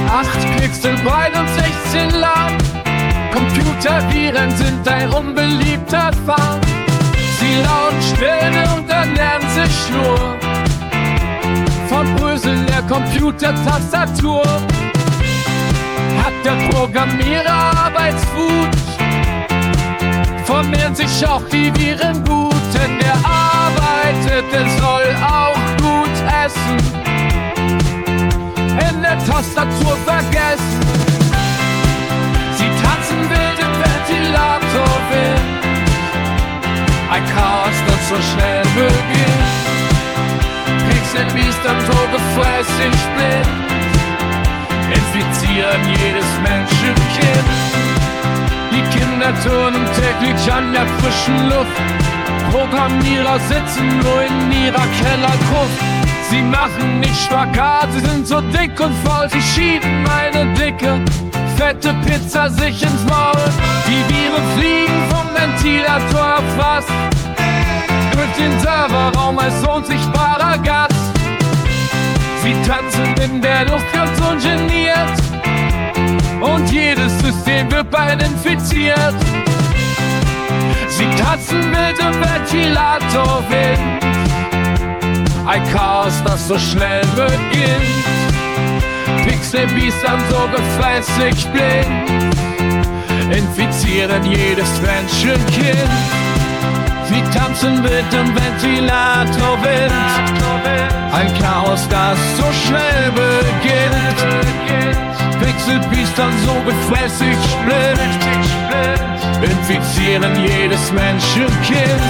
8 Pixel breit und 16 lang. Computerviren sind ein unbeliebter Fang. Sie lauten Sterne und ernähren sich nur vom Bröseln der Computertastatur. Hat der Programmierer Arbeitswut, vermehren sich auch die Viren gut, denn der arbeitet, der soll auch gut essen. In der Tastatur vergessen. Sie tanzen wild im Ventilatorwind. Ein Chaos, das so schnell beginnt. Pixelbiest am so gefräßig blind. Infizieren jedes Menschenkind. Die Kinder turnen täglich an der frischen Luft. Programmierer sitzen nur in ihrer Kellergruft. Sie machen nicht Spagat, sie sind so dick und faul. Sie schieben eine dicke, fette Pizza sich ins Maul. Die Viren fliegen vom Ventilator erfasst durch den Serverraum als unsichtbarer Gast. Sie tanzen in der Luft ganz ungeniert und jedes System wird bald infiziert. Sie tanzen wild im Ventilatorwind. Ein Chaos, das so schnell beginnt. Pixelbiestern so gefräßig blind. Infizieren jedes Menschenkind. Sie tanzen wild im Ventilatorwind. Ein Chaos, das so schnell beginnt. Pixelbiestern so gefräßig blind. Infizieren jedes Menschenkind.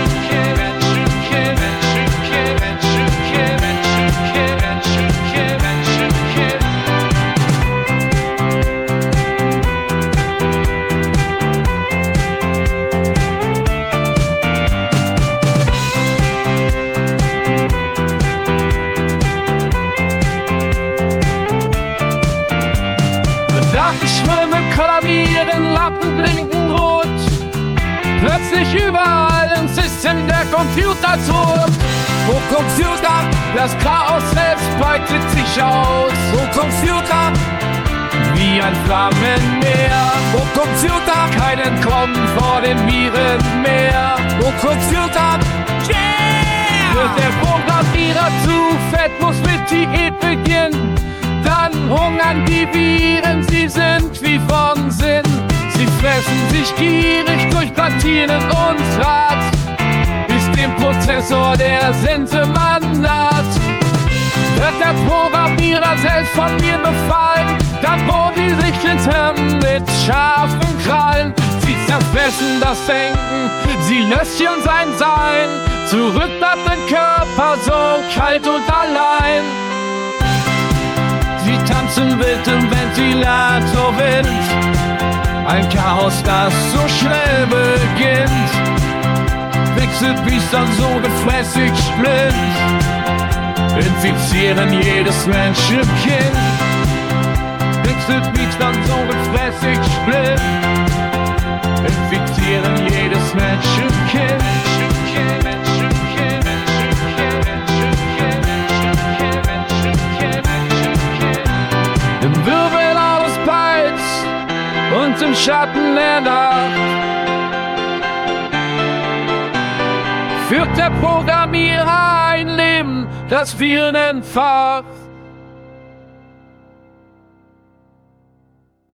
Kollabieren, Lappen blinken rot. Plötzlich überall im System der Computer tot. Oh Computer, das Chaos selbst breitet sich aus. Oh Computer, wie ein Flammenmeer. Oh Computer, kein Entkommen vor den Viren mehr. Oh Computer, yeah! Wird der Programmierer zu fett, muss mit Diät beginnen. Dann hungern die Viren, sie sind wie von Sinn. Sie fressen sich gierig durch Platinen und Draht, bis dem Prozessor der Sensemann naht. Wird der Programmierer selbst von mir befallen, dann bohren die sich ins Hirn mit scharfen Krallen. Sie zerfressen das Denken, sie löschen sein Sein. Zurück bleibt ein Körper so kalt und allein. Sie tanzen wild im Ventilatorwind. Ein Chaos, das so schnell beginnt. Pixelbiestern so gefräßig blind. Infizieren jedes Menschenkind. Pixelbiestern so gefräßig blind. Infizieren jedes Menschenkind. Und im Schatten der Nacht führt der Programmierer ein Leben, das Viren entfacht.